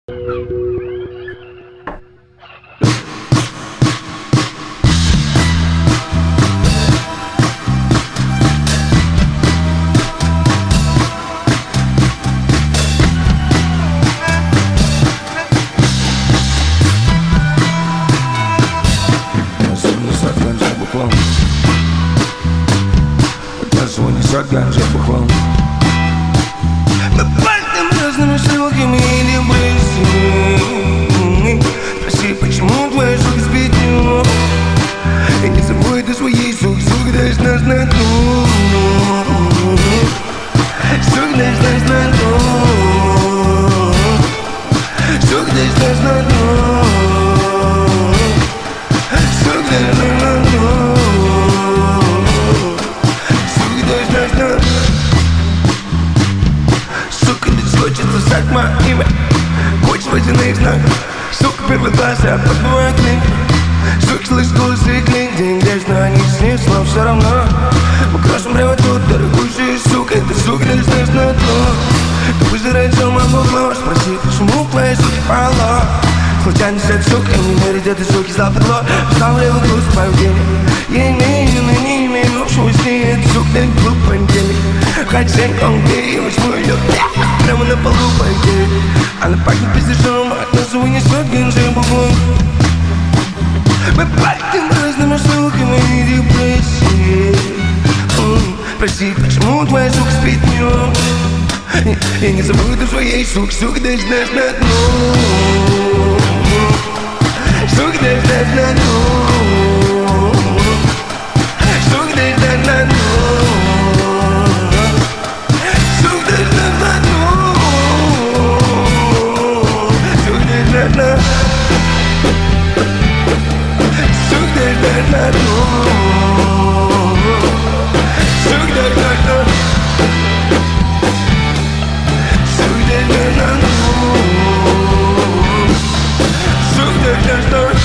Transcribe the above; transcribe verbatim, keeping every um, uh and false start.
Ганжа бухлом. Мы пальцем разными широкими депрессиями. Спроси, почему твои шутки сбить не мог. И не забудь ты своей сук, сук, дашь нас на дно. Сук, дашь нас на дно. Сук, дашь нас на дно. Сук, дашь нас на дно. Сука, не хочется стать мое имя. Хочешь водяных знаков. Сука, первый класс, я подбываю книг. Сука, слышь, голос и клик. День грязь, но они с них слов все равно. Мы крошим прямо тут, дорогущая сука. Ты, сука, не знаешь на дно. Ты выжираешь все могу ложь. Спроси, почему в твоей суке поло. Случайно сядь, сука, не верить этой суке сдал подло. Вставляю груз в поведение. Я имею, но не имею общего с ней. Это сука, ты глупый денег. Хотя он гей, возьму ее прямо на полу пойдет. Она пахнет пиздежом, от нас вынесет ганжей бухлом. Мы пальцем разными штуками и депрессии. Прости, почему твоя сука спит днем? Я не забуду своей суки, сука, дай знать на дно. Сука, дай знать на дно. Сука, дай знать на дно. Suck